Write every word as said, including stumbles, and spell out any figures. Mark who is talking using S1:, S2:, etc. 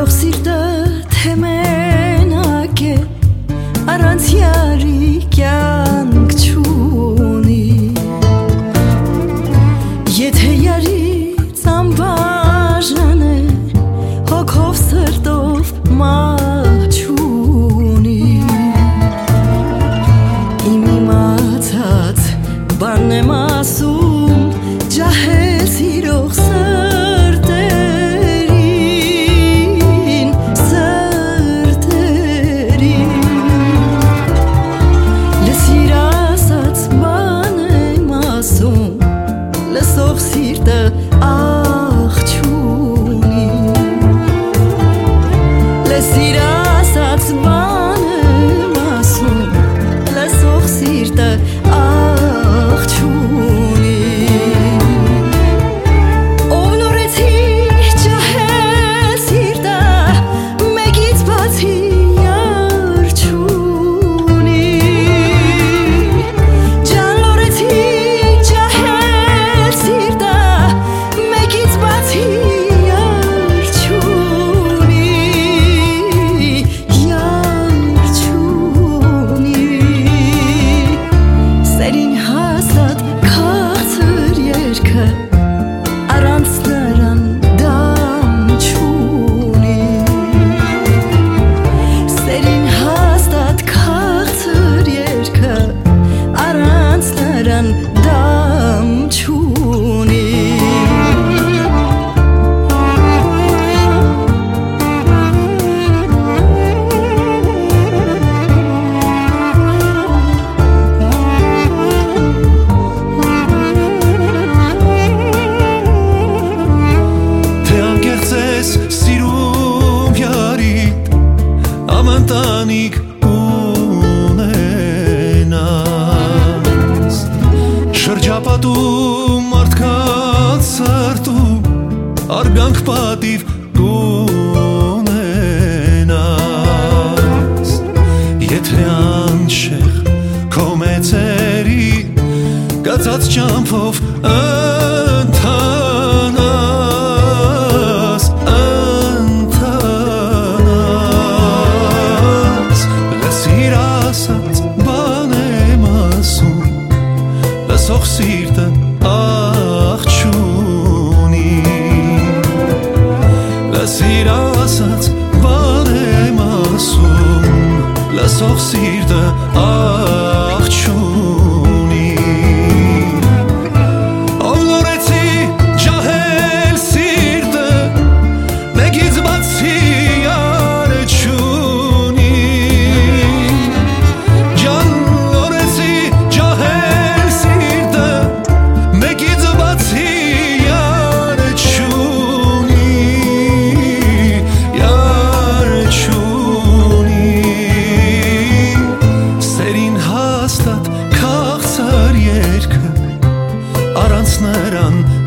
S1: Լսիրող սիրտը թե մենակ է, առանց յարի կյանք չունի, եթե յարից անբաժան է, հոգով սրտով մահ չունի, իմ իմացած բանն եմ ասում, ջահել սիրող սիրտը աղ չունի, լսիր ասած բան եմ ասում, լսող սիրտը աղ չունի, ով նորեցի ջահել սիրտը, մեկից բացի յար չունի, ջան նորեցի դամ չունի
S2: Թե անկեղծ ես սիրում յարիդ, ամենտանիք շրջապատում մարդկանց սրտում արգանք պատիվ կունենաս, եթե անշեղ քո մեծերի կացած ճամփով ընթանաս, ընթանաս, լսիր ասած բան եմ ասում, լսող սիրտը աղ չունի, լսիր ասած բան եմ ասում, լսող սիրտը աղ չունի, ով նորեցի ջահել սիրտը, մեկից բացի յար չունի, ջան նորեցի ջահել առանց նրան